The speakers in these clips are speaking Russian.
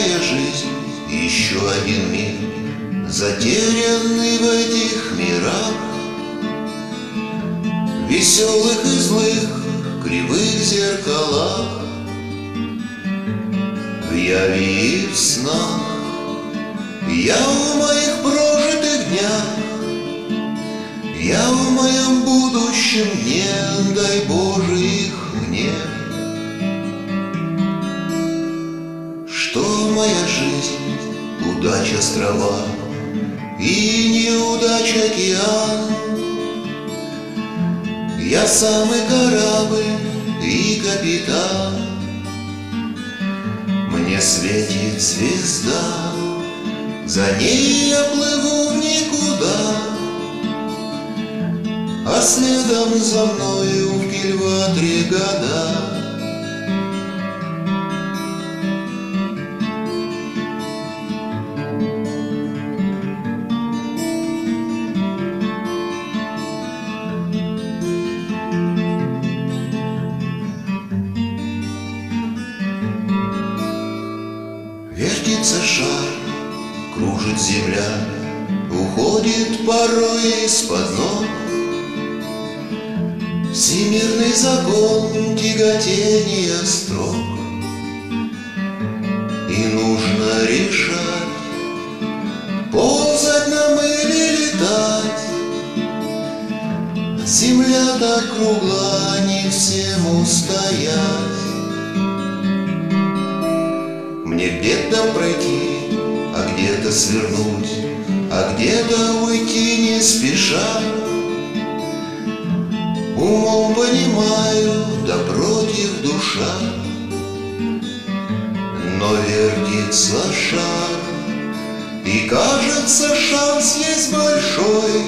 моя жизнь еще один мир, затерянный в этих мирах, веселых и злых, кривых зеркалах, в яве и в снах. Я в моих прожитых днях, я в моем будущем дне, дай Боже их мне. Что моя жизнь, удач острова и неудач океан. Я самый корабль и капитан, мне светит звезда, за ней я плыву в никуда, а следом за мною в кильватре года. Вертится шар, кружит земля, уходит порой из-под ног. Всемирный закон тяготения строк, и нужно решать, ползать нам или летать. Земля так кругла, не всем устоять. Мне где-то пройти, а где-то свернуть, а где-то уйти не спеша. Умом понимаю, да против душа, но вертится шар, и кажется, шанс есть большой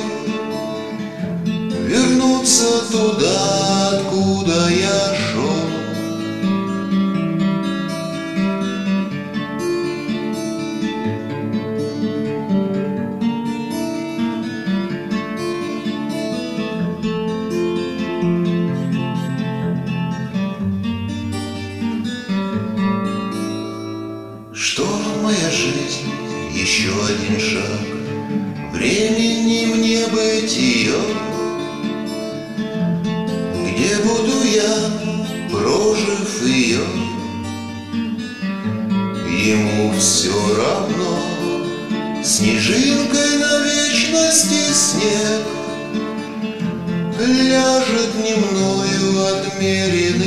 вернуться туда, откуда я шел. Что моя жизнь, еще один шаг, времени мне быть ее, где буду я, прожив ее. Ему все равно, снежинкой на вечности снег ляжет не мною отмерен